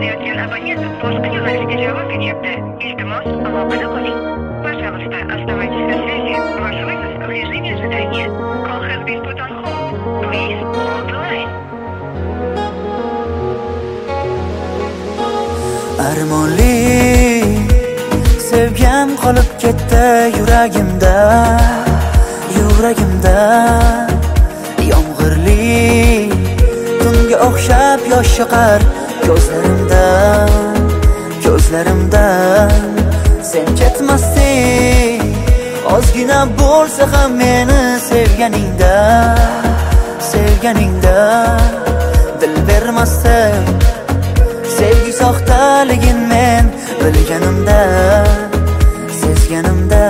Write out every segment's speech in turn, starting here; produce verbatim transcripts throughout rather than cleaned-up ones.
qilayotgan abonent boshqa yo'nalishga javob beryapti. Iltimos, aloqada qoling. Пожалуйста, оставайтесь на связи. Ваш вызов в режиме ожидания. Call has been put on hold. Please hold the line. Armonli sevgam qolib ketdi yuragimda, yuragimda. Yomg'irli tunga o'xshab yosh chiqar ko'zlarimdan, ko'zlarimdan. Sen ketmasding, ozgina bo'lsa ham meni sevganingda, sevganingda. Dil bermasdim, sevgi soxtaligin men bilganimda, sezganimda.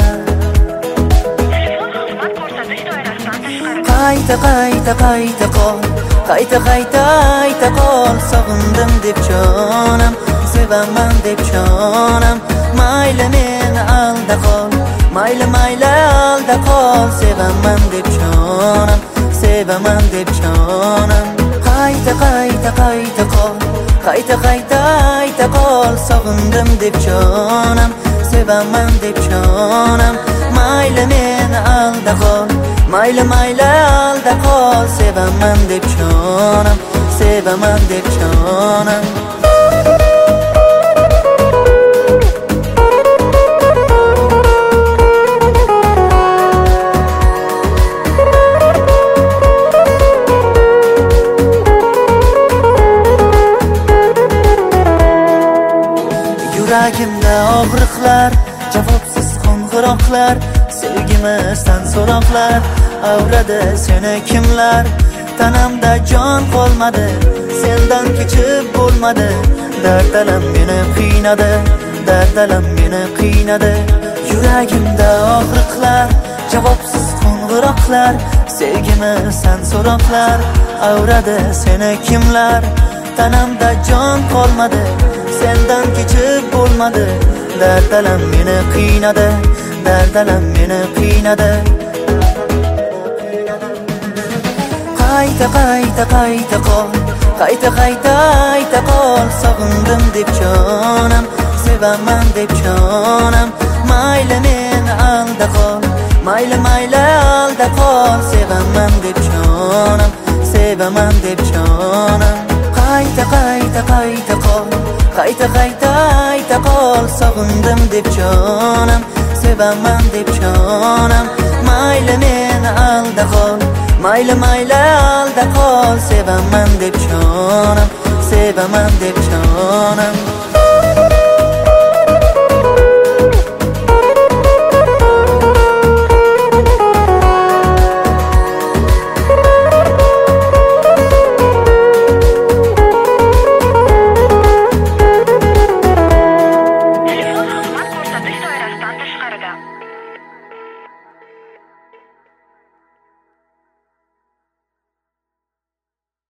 Qayta qayta qayta qol, qayta qayta qayta qol. Sog'indim deb jonim, sevaman deb jonim. Mayli meni alda qol, mayli mayli alda qol. Sevaman deb jonim, sevaman deb jonim. Qayta qayta qayta qol, qayta qayta qayta qol. Sog'indim deb jonim, sevaman deb jonim. Mayli meni alda qol, mayli mayli alda qol. Sevaman deb jonim, sevaman deb jonim. Yuragimda og'riqlar, javobsiz qo'ng'iroqlar. Sevgimizdan so'roqlar, avradi seni kimlar? Tanamda jon qolmadi, sendan kechib bo'lmadi. Dardalam meni qiynadi, dardalam meni qiynadi. Yuragimda og'riqlar, javobsiz qo'ng'iroqlar. Sevgimizdan so'roqlar, avradi seni kimlar? Tanamda jon qolmadi, sendan kechib bo'lmadi. Dardalam meni qiynadi, dardalam meni qiynadi. Qayta qayta qayta qol, qayta qayta qayta qol. Sog'indim deb jonim, sevaman deb jonim. Mayli meni alda qol, mayli mayli alda qol. Sevaman deb jonim, sevaman deb jonim. Qayta qayta qayta qol, qayta qayta qayta qol. Sog'indim deb jonim, sevaman deb jonim. Mayli meni alda qol, mayli mayli alda qol. Sevaman deb jonim, sevaman deb